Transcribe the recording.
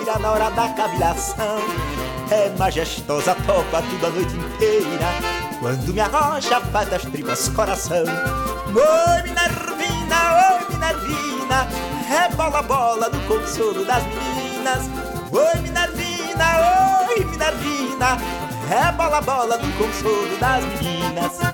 caipira na hora da cavilhação. É majestosa, topa tudo a noite inteira, quando me arrocha faz das tripas coração. Oi, Minervina, oi, Minervina, rebola a bola do consolo das meninas. Oi, Minervina, oi, Minervina, rebola a bola do consolo das meninas.